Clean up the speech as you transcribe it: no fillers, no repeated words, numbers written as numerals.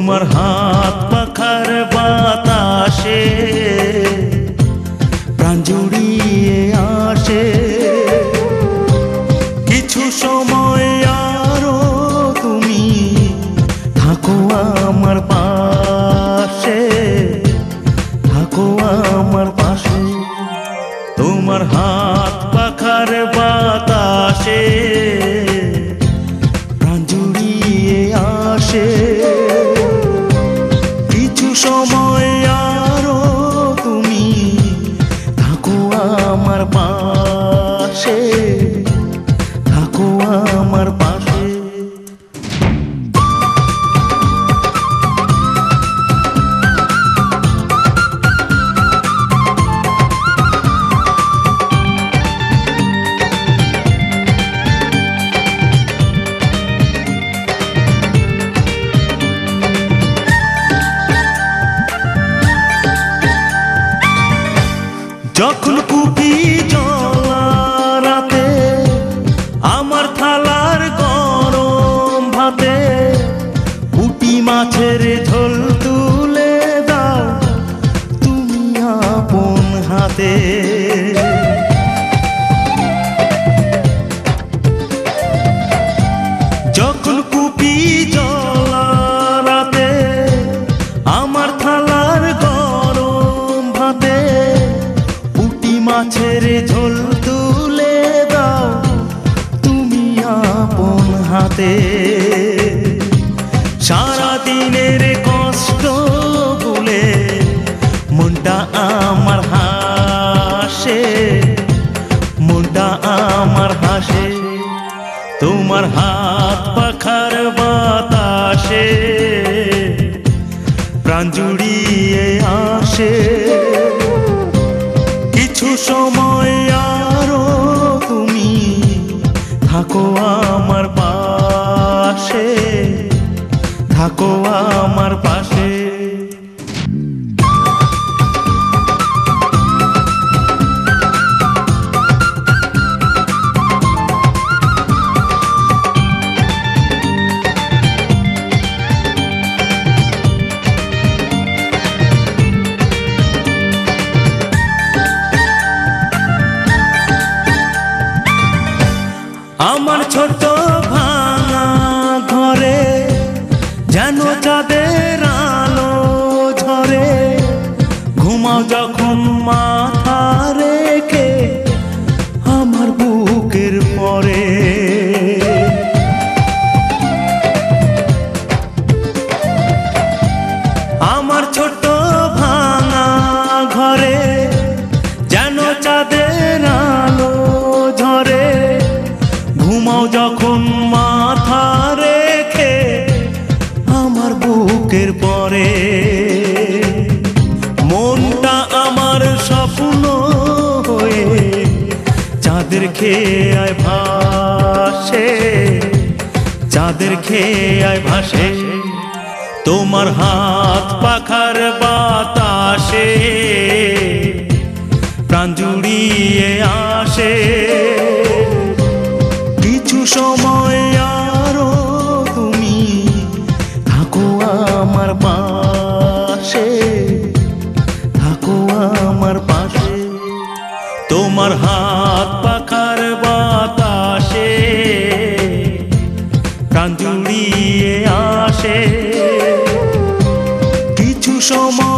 তোমার হাত পাখার বাতাসে প্রাণ জুড়িয়ে আসে। কিছু সময় আরো তুমি থাকো আমার পাশে, থাকো আমার পাশে। তোমার হাত পাখার বাতাসে প্রাণ জুড়িয়ে আসে। কিছু সময় আরো তুমি থাকো আমার পাশে, থাকো আমার পাশে। যখন কুপি জ্বলা রাতে আমার থালার গরম ভাতে পুঁটি মাছের ঝোল তুলে দাও তুমি আপন হাতে। যখন কুপি জ্বলা রাতে আমার থালার গরম ভাতে মাছের ঝোল তুলে দাও তুমি আপন হাতে। সারা দিনের কষ্ট ভুলে মনটা আমার হাসে, মনটা আমার হাসে। তোমার হাত পাখার বাতাসে প্রাণ জুড়িয়ে আসে। কিছু সময় আরো তুমি থাকো আমার পাশে, থাকো আমার পাশে। আমার ছোট ভাঙা ঘরে যেন চাঁদের আলো ঝরে, ঘুমাও যখন মাথা রেখে আমার বুকের পরে। আমার ছোট ভাঙা ঘরে যেন চাঁদের আলো ঝরে, ঘুমাও যখন মাথা রেখে আমার বুকের পরে। মনটা আমার স্বপ্ন হয়ে চাঁদের খেয়ায় ভাসে, চাঁদের খেয়ায় ভাসে। তোমার হাত পাখার বাতাসে প্রাণ জুড়িয়ে আসে। কিছু সময় আরো তুমি থাকো আমার পাশে, থাকো আমার পাশে। তোমার হাত পাখার বাতাসে প্রাণ জুড়িয়ে আসে। কিছু সময়